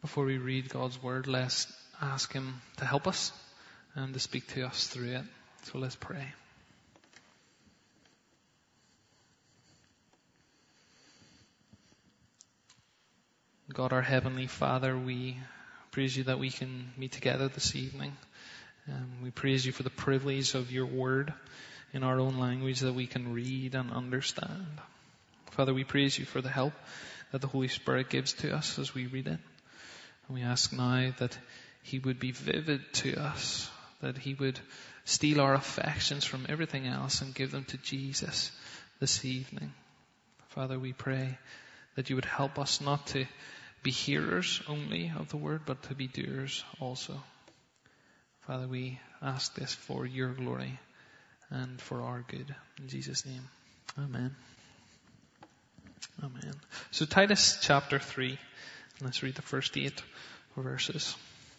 before we read God's word, let's ask him to help us and to speak to us through it. So let's pray. God, our Heavenly Father, we praise you that we can meet together this evening. We praise you for the privilege of your word in our own language that we can read and understand. Father, we praise you for the help that the Holy Spirit gives to us as we read it. And we ask now that he would be vivid to us, that he would steal our affections from everything else and give them to Jesus this evening. Father, we pray that you would help us not to be hearers only of the word, but to be doers also. Father, we ask this for your glory and for our good. In Jesus' name, amen. Amen. So Titus chapter 3, let's read the first 8 verses.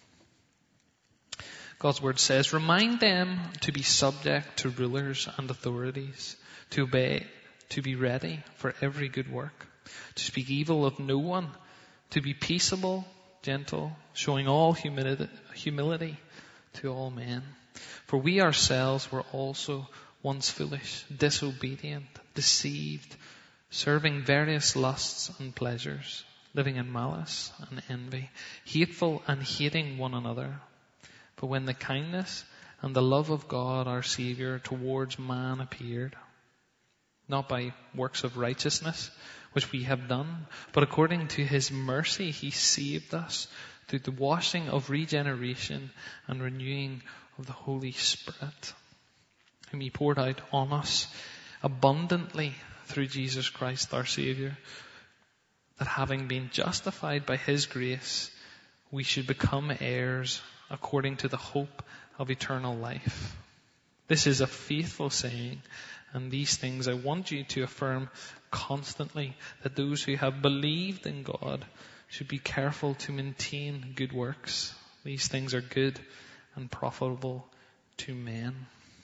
God's word says, "Remind them to be subject to rulers and authorities, to obey, to be ready for every good work, to speak evil of no one, to be peaceable, gentle, showing all humility to all men. For we ourselves were also once foolish, disobedient, deceived, serving various lusts and pleasures, living in malice and envy, hateful and hating one another. But when the kindness and the love of God our Saviour towards man appeared, not by works of righteousness which we have done, but according to his mercy he saved us through the washing of regeneration and renewing of the Holy Spirit, whom he poured out on us abundantly through Jesus Christ our Saviour, that having been justified by his grace, we should become heirs according to the hope of eternal life. This is a faithful saying, and these things I want you to affirm constantly, that those who have believed in God should be careful to maintain good works. These things are good and profitable to men."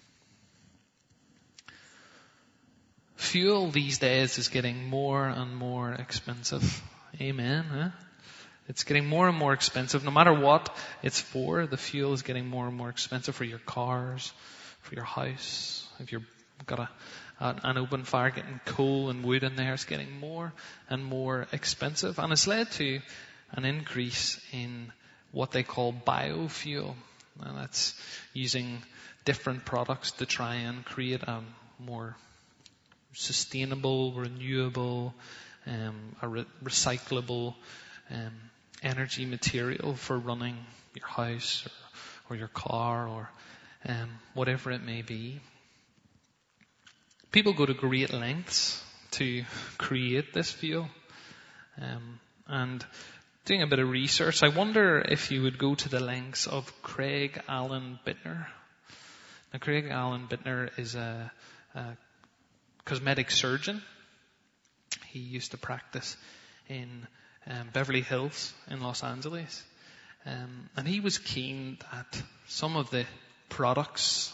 Fuel these days is getting more and more expensive. Amen. Huh? It's getting more and more expensive. No matter what it's for, the fuel is getting more and more expensive for your cars, for your house. If you've got an open fire, getting coal and wood in there, it's getting more and more expensive. And it's led to an increase in what they call biofuel. And that's using different products to try and create a more sustainable, renewable, recyclable energy material for running your house or your car or whatever it may be. People go to great lengths to create this fuel. And doing a bit of research, I wonder if you would go to the lengths of Craig Allen Bittner. Now, Craig Allen Bittner is a cosmetic surgeon. He used to practice in Beverly Hills in Los Angeles. And he was keen that some of the products,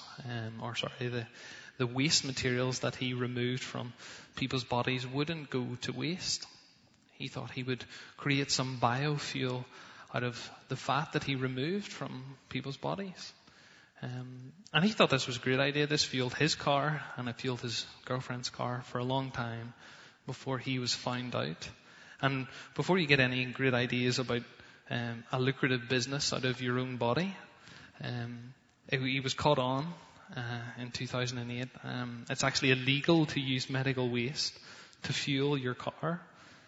the waste materials that he removed from people's bodies wouldn't go to waste. He thought he would create some biofuel out of the fat that he removed from people's bodies. And he thought this was a great idea. This fueled his car, and it fueled his girlfriend's car for a long time before he was found out. And before you get any great ideas about a lucrative business out of your own body, he was caught on in 2008. It's actually illegal to use medical waste to fuel your car.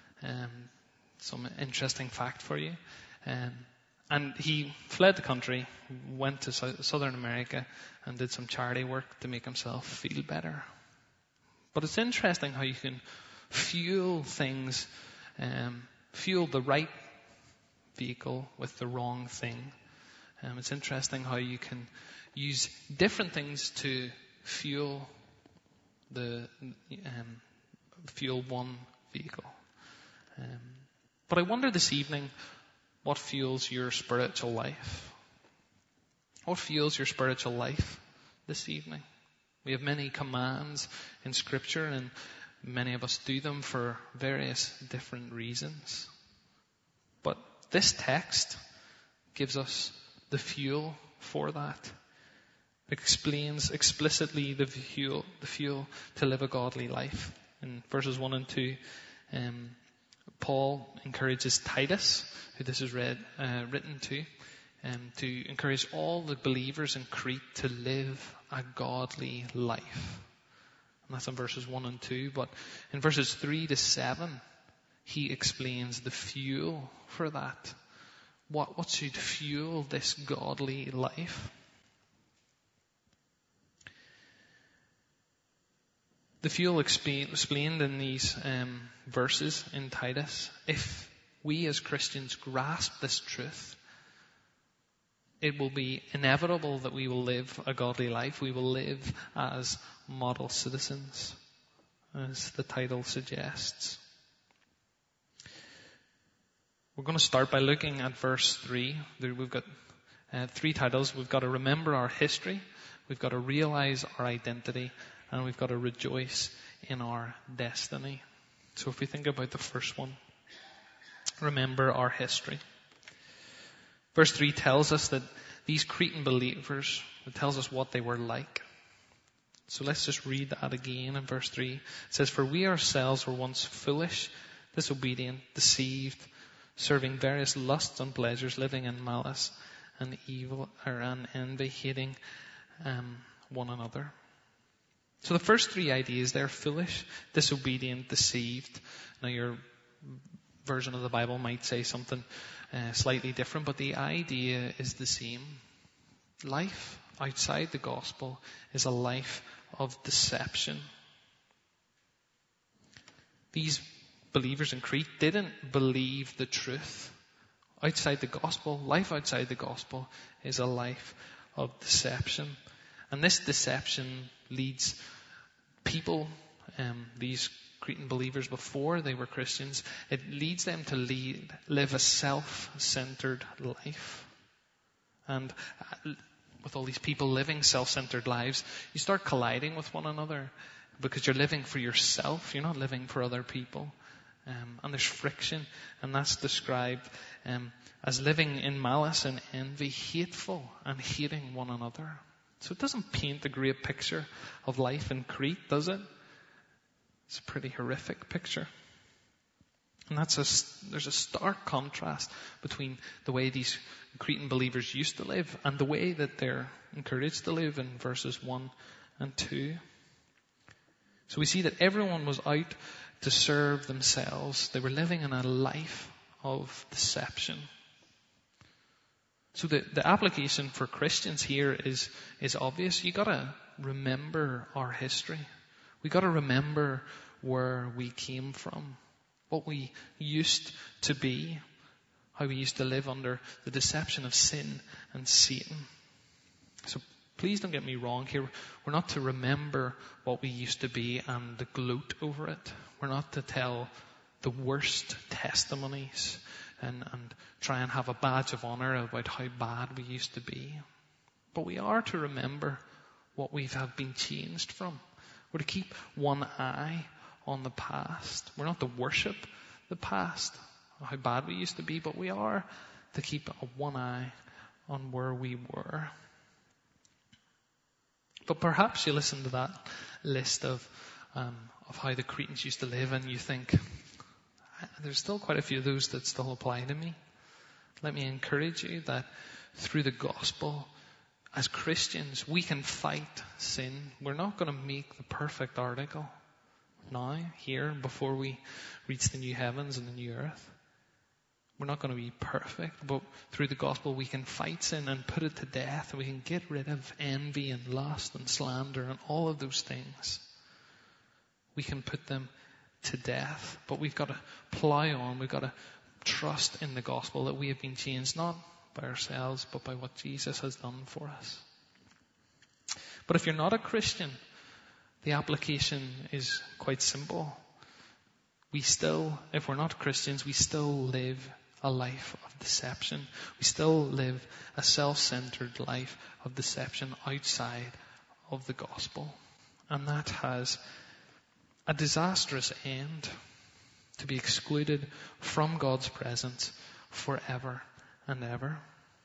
Some interesting fact for you. And he fled the country, went to Southern America, and did some charity work to make himself feel better. But it's interesting how you can fuel things, fuel the right vehicle with the wrong thing. It's interesting how you can use different things to fuel fuel one vehicle. But I wonder this evening, what fuels your spiritual life? What fuels your spiritual life this evening? We have many commands in Scripture, and many of us do them for various different reasons. But this text gives us the fuel for that. It explains explicitly the fuel to live a godly life. In verses 1 and 2, Paul encourages Titus, who this is written to encourage all the believers in Crete to live a godly life. And that's in verses 1 and 2. But in verses 3 to 7, he explains the fuel for that. What should fuel this godly life? The fuel explained in these verses in Titus. If we as Christians grasp this truth, it will be inevitable that we will live a godly life. We will live as model citizens, as the title suggests. We're going to start by looking at verse 3. We've got 3 titles. We've got to remember our history, we've got to realize our identity, and we've got to rejoice in our destiny. So if we think about the first one, remember our history. Verse 3 tells us that these Cretan believers, it tells us what they were like. So let's just read that again in verse 3. It says, "For we ourselves were once foolish, disobedient, deceived, serving various lusts and pleasures, living in malice and evil and envy, hating one another." So the first 3 ideas, they're foolish, disobedient, deceived. Now your version of the Bible might say something slightly different, but the idea is the same. Life outside the gospel is a life of deception. These believers in Crete didn't believe the truth. Outside the gospel, life outside the gospel is a life of deception. And this deception leads people, these Cretan believers before they were Christians, it leads them to live a self-centered life. And with all these people living self-centered lives, you start colliding with one another because you're living for yourself. You're not living for other people. And there's friction, and that's described as living in malice and envy, hateful and hating one another. So it doesn't paint a great picture of life in Crete, does it? It's a pretty horrific picture. And there's a stark contrast between the way these Cretan believers used to live and the way that they're encouraged to live in verses 1 and 2. So we see that everyone was out to serve themselves. They were living in a life of deception. So the application for Christians here is obvious. You gotta remember our history. We gotta remember where we came from, what we used to be, how we used to live under the deception of sin and Satan. So please don't get me wrong here. We're not to remember what we used to be and gloat over it. We're not to tell the worst testimonies and try and have a badge of honor about how bad we used to be. But we are to remember what we have been changed from. We're to keep one eye on the past. We're not to worship the past, how bad we used to be, but we are to keep one eye on where we were. But perhaps you listen to that list of how the Cretans used to live and you think, there's still quite a few of those that still apply to me. Let me encourage you that through the gospel, as Christians, we can fight sin. We're not going to make the perfect article now, here, before we reach the new heavens and the new earth. We're not going to be perfect, but through the gospel we can fight sin and put it to death. We can get rid of envy and lust and slander and all of those things. We can put them to death, but we've got to plow on. We've got to trust in the gospel that we have been changed not by ourselves, but by what Jesus has done for us. But if you're not a Christian, the application is quite simple. We still, if we're not Christians, we still live a life of deception. We still live a self-centered life of deception outside of the gospel. And that has a disastrous end, to be excluded from God's presence forever and ever.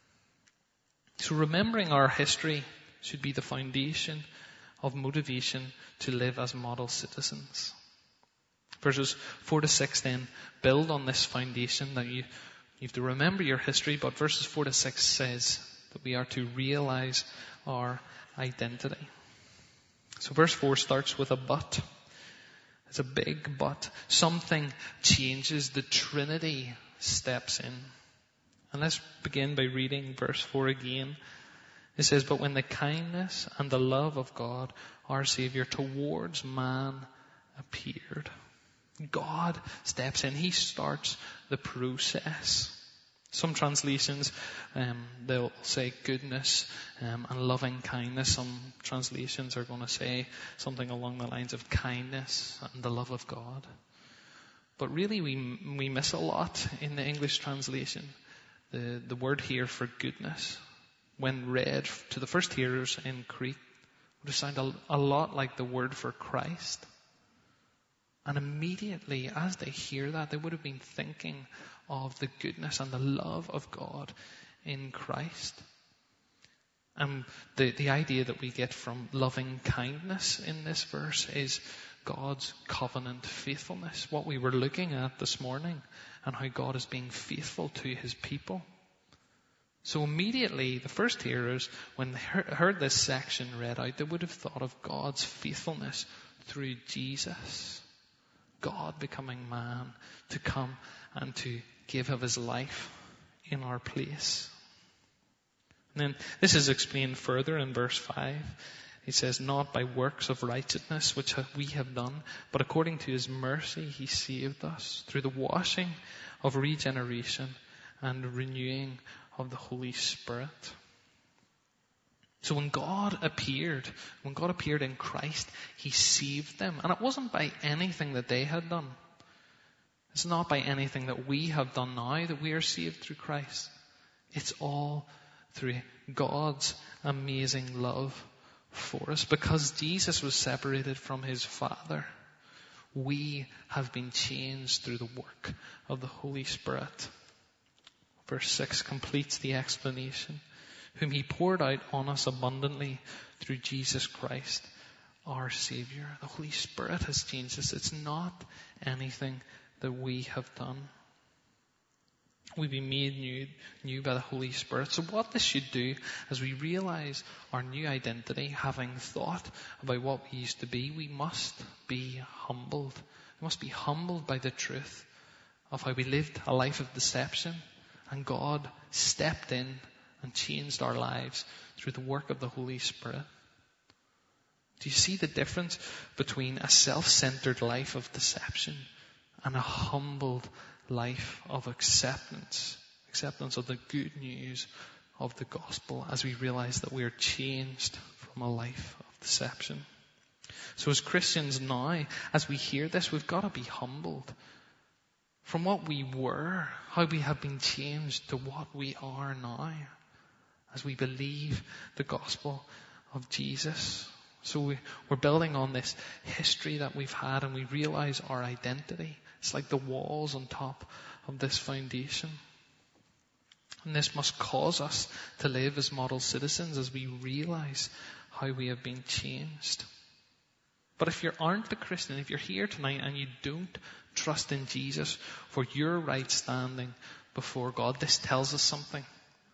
So remembering our history should be the foundation of motivation to live as model citizens. Verses 4-6 then build on this foundation that you have to remember your history, but verses 4-6 says that we are to realize our identity. So verse 4 starts with a but. It's a big but. Something changes. The Trinity steps in. And let's begin by reading verse 4 again. It says, but when the kindness and the love of God, our Savior, towards man appeared. God steps in. He starts the process. Some translations, they'll say goodness and loving kindness. Some translations are going to say something along the lines of kindness and the love of God. But really we miss a lot in the English translation. The word here for goodness, when read to the first hearers in Crete, would have sounded a lot like the word for Christ. And immediately as they hear that, they would have been thinking of the goodness and the love of God in Christ. And the idea that we get from loving kindness in this verse is God's covenant faithfulness. What we were looking at this morning and how God is being faithful to his people. So immediately the first hearers, when they heard this section read out, they would have thought of God's faithfulness through Jesus. God becoming man to come and to give of his life in our place. And then this is explained further in verse 5. He says, not by works of righteousness which we have done, but according to his mercy he saved us through the washing of regeneration and renewing of the Holy Spirit. So when God appeared in Christ, he saved them. And it wasn't by anything that they had done. It's not by anything that we have done now that we are saved through Christ. It's all through God's amazing love for us. Because Jesus was separated from his Father, we have been changed through the work of the Holy Spirit. Verse 6 completes the explanation. Whom he poured out on us abundantly through Jesus Christ, our Savior. The Holy Spirit has changed us. It's not anything that we have done. We've been made new by the Holy Spirit. So what this should do, as we realize our new identity, having thought about what we used to be, we must be humbled. We must be humbled by the truth of how we lived a life of deception, and God stepped in and changed our lives through the work of the Holy Spirit. Do you see the difference between a self-centered life of deception and a humbled life of acceptance of the good news of the gospel, as we realize that we are changed from a life of deception? So as Christians now, as we hear this, we've got to be humbled from what we were, how we have been changed to what we are now, as we believe the gospel of Jesus. So we're building on this history that we've had, and we realize our identity. It's like the walls on top of this foundation. And this must cause us to live as model citizens as we realize how we have been changed. But if you aren't a Christian, if you're here tonight and you don't trust in Jesus for your right standing before God, this tells us something.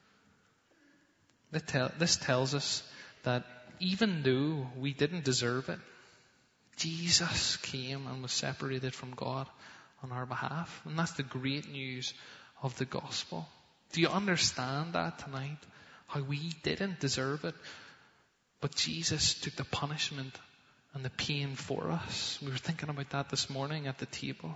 This tells us that even though we didn't deserve it, Jesus came and was separated from God on our behalf. And that's the great news of the gospel. Do you understand that tonight? How we didn't deserve it, but Jesus took the punishment and the pain for us. We were thinking about that this morning at the table.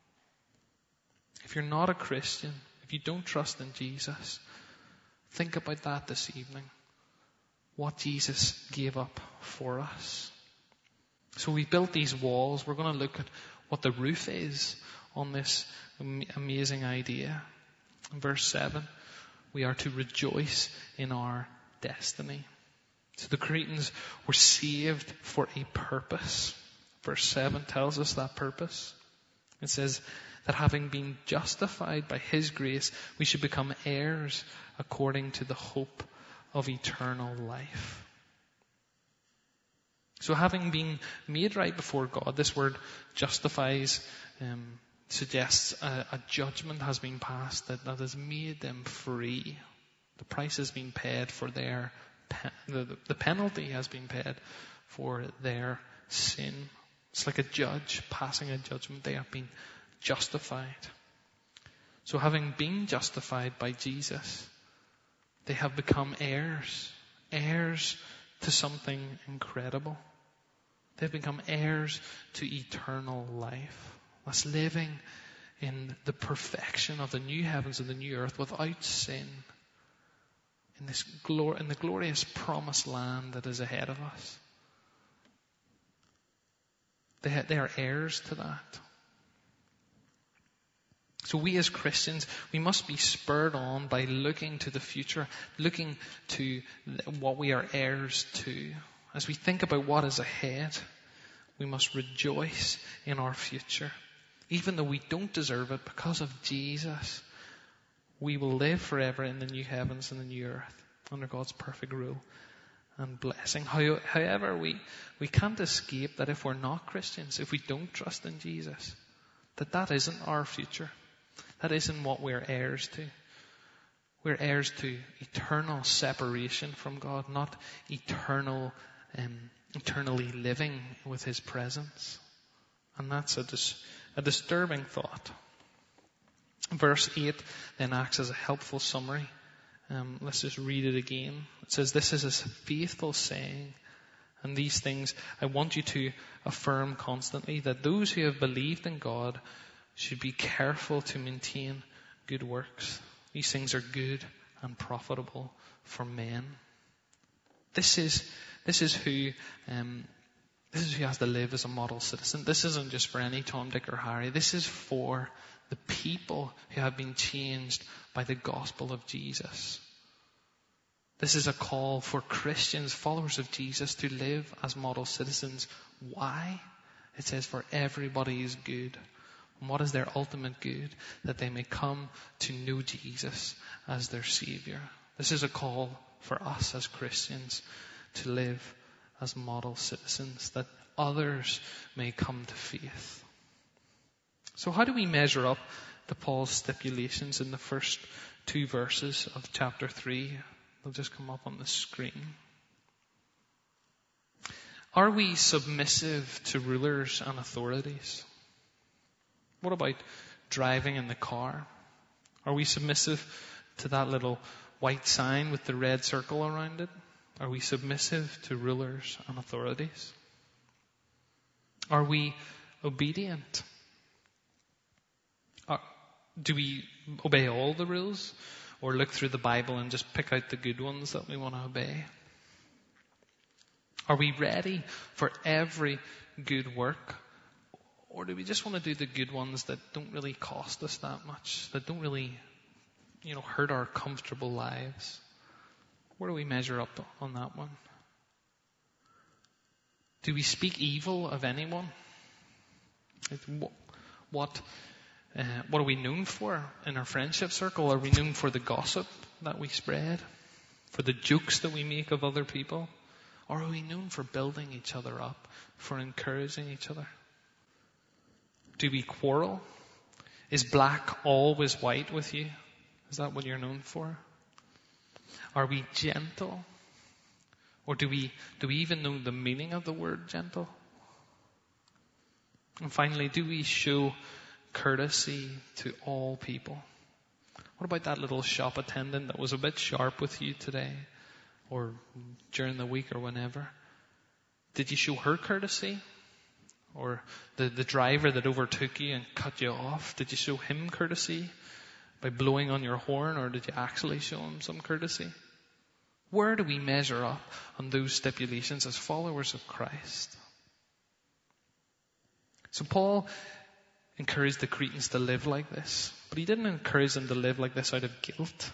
If you're not a Christian, if you don't trust in Jesus, think about that this evening. What Jesus gave up for us. So we built these walls. We're going to look at what the roof is on this amazing idea. In verse 7, we are to rejoice in our destiny. So the Cretans were saved for a purpose. Verse 7 tells us that purpose. It says that having been justified by His grace, we should become heirs according to the hope of eternal life. So having been made right before God, this word justifies suggests a judgment has been passed that has made them free. The price has been paid for their, the penalty has been paid for their sin. It's like a judge passing a judgment. They have been justified. So having been justified by Jesus, they have become heirs to something incredible. They've become heirs to eternal life. That's living in the perfection of the new heavens and the new earth without sin. In the glorious promised land that is ahead of us. They are heirs to that. So we as Christians, we must be spurred on by looking to the future, looking to what we are heirs to. As we think about what is ahead, we must rejoice in our future. Even though we don't deserve it, because of Jesus, we will live forever in the new heavens and the new earth under God's perfect rule and blessing. However, we can't escape that if we're not Christians, if we don't trust in Jesus, that isn't our future. That isn't what we're heirs to. We're heirs to eternal separation from God, not eternally living with His presence. And that's a disturbing thought. Verse 8 then acts as a helpful summary. Let's just read it again. It says, "This is a faithful saying, and these things I want you to affirm constantly, that those who have believed in God should be careful to maintain good works. These things are good and profitable for men." This is who has to live as a model citizen. This isn't just for any Tom, Dick, or Harry. This is for the people who have been changed by the gospel of Jesus. This is a call for Christians, followers of Jesus, to live as model citizens. Why? It says for everybody is good. And what is their ultimate good? That they may come to know Jesus as their Savior. This is a call for us as Christians to live as model citizens, that others may come to faith. So how do we measure up to Paul's stipulations in the first 2 verses of chapter 3? They'll just come up on the screen. Are we submissive to rulers and authorities? What about driving in the car? Are we submissive to that little white sign with the red circle around it? Are we submissive to rulers and authorities? Are we obedient? Do we obey all the rules? Or look through the Bible and just pick out the good ones that we want to obey? Are we ready for every good work? Or do we just want to do the good ones that don't really cost us that much? That don't really, hurt our comfortable lives? Where do we measure up on that one? Do we speak evil of anyone? What are we known for in our friendship circle? Are we known for the gossip that we spread? For the jokes that we make of other people? Or are we known for building each other up? For encouraging each other? Do we quarrel? Is black always white with you? Is that what you're known for? Are we gentle? Or do we even know the meaning of the word gentle? And finally, do we show courtesy to all people? What about that little shop attendant that was a bit sharp with you today or during the week or whenever? Did you show her courtesy? Or the driver that overtook you and cut you off, did you show him courtesy by blowing on your horn, or did you actually show him some courtesy? Where do we measure up on those stipulations as followers of Christ? So Paul encouraged the Cretans to live like this, but he didn't encourage them to live like this out of guilt.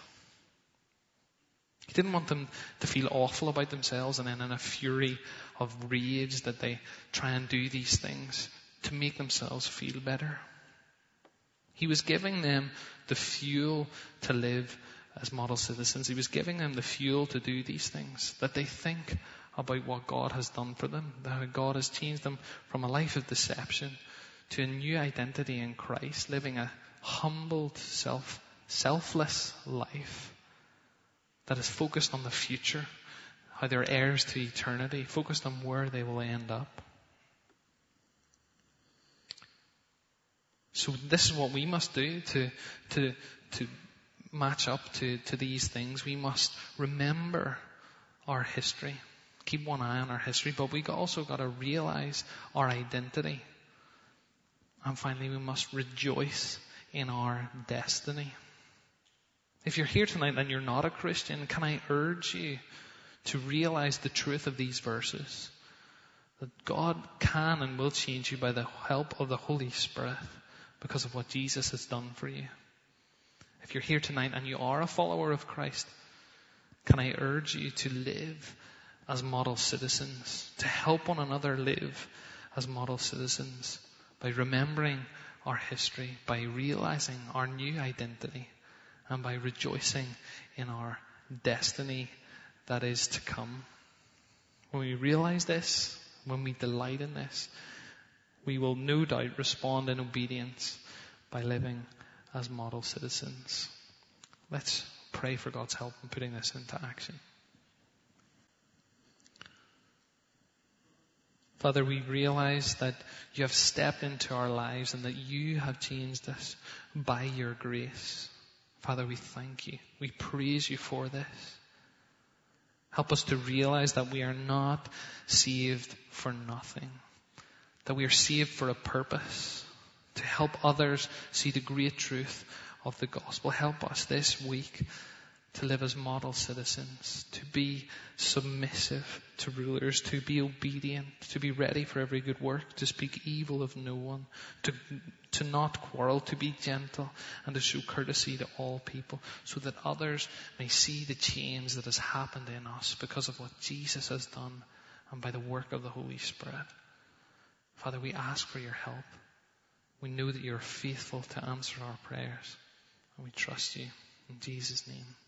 He didn't want them to feel awful about themselves and then in a fury of rage that they try and do these things to make themselves feel better. He was giving them the fuel to live as model citizens. He was giving them the fuel to do these things, that they think about what God has done for them, that God has changed them from a life of deception to a new identity in Christ, living a humbled, selfless life that is focused on the future, how they're heirs to eternity, focused on where they will end up. So this is what we must do to match up to these things. We must remember our history. Keep one eye on our history, but we also got to realize our identity. And finally, we must rejoice in our destiny. If you're here tonight and you're not a Christian, can I urge you to realize the truth of these verses? That God can and will change you by the help of the Holy Spirit because of what Jesus has done for you. If you're here tonight and you are a follower of Christ, can I urge you to live as model citizens, to help one another live as model citizens by remembering our history, by realizing our new identity, and by rejoicing in our destiny that is to come. When we realize this, when we delight in this, we will no doubt respond in obedience by living as model citizens. Let's pray for God's help in putting this into action. Father, we realize that you have stepped into our lives and that you have changed us by your grace. Father, we thank you. We praise you for this. Help us to realize that we are not saved for nothing, that we are saved for a purpose, to help others see the great truth of the gospel. Help us this week to live as model citizens, to be submissive to rulers, to be obedient, to be ready for every good work, to speak evil of no one, to not quarrel, to be gentle, and to show courtesy to all people, so that others may see the change that has happened in us because of what Jesus has done and by the work of the Holy Spirit. Father, we ask for your help. We know that you're faithful to answer our prayers, and we trust you. In Jesus' name.